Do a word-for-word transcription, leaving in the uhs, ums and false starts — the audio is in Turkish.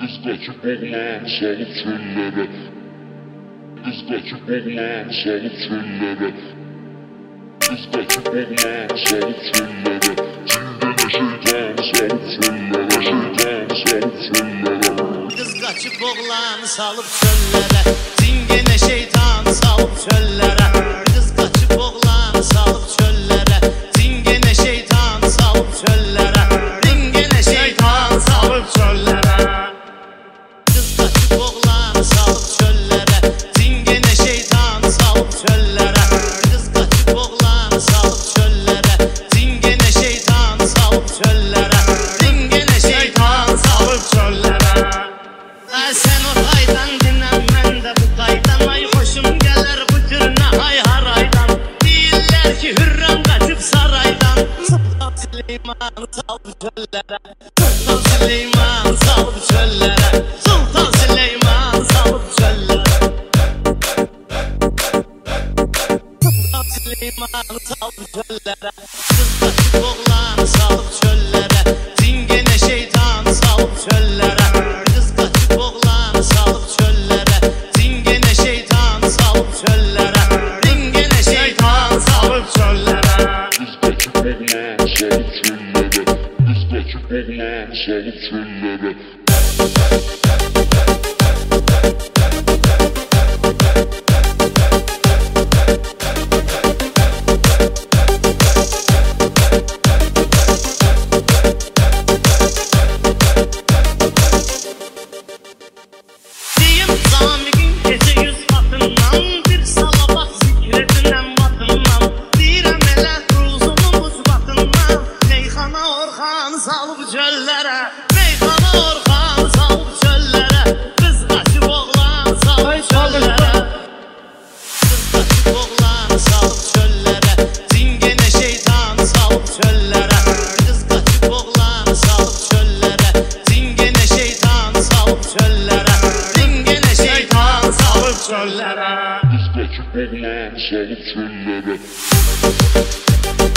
Kız kaçıp oğlan salıp çöllere. Kız kaçıp oğlan salıp çöllere. Kız kaçıp oğlan salıp çöllere. Çingene şeytan salıp çöllere. Şeytan salıp çöllere. Kız kaçıp oğlan salıp çöllere. Çingene şeytan salıp çöllere. Kız kaçıp oğlan salıp çöllere. Çingene şeytan salıp çöllere. Çingene şeytan salıp çöllere. Kız kaçıp oğlan salıp çöllere. Çingene şeytan salıp çöllere. Kız kaçıp oğlan salıp çöllere. Çingene şeytan salıp çöllere. Çingene şeytan salıp çöllere. Sen o taydan dinlen, ben de bu taydan. Ay hoşum gelir bu türüne hay haraydan. Değiller ki Hürrem kaçıp saraydan. Sultan Süleyman salıp çöllere. Sultan Süleyman salıp çöllere. Sultan Süleyman salıp çöllere. Sultan Süleyman salıp çöllere. Kız kaçıp oğlan salıp çöllere. Çingene şeytan salıp çöllere. Kız kaçıp oğlan salıp çöllere. Çingene şeytan salıp çöllere. Çingene şeytan salıp çöllere. Kız kaçıp oğlan salıp çöllere. Kız kaçıp oğlan salıp çöllere. Diyim zamikin gece yüz batından. Bir salavat zikredinem batından. Direm elə ruzumun buz batından. Meyxana Orxan salıp çöllere. Meyxana Orxan salıp çöllere. Kız kaçıp oğlan salıp çöllere. Kız kaçıp oğlan salıp çöllere. Çingene şeytan salıp çöllere. Kız kaçıp oğlan salıp çöllere. Çingene şeytan salıp çöllere. Çingene şeytan salıp çöllere. Kız kaçıp oğlan salıp çöllere.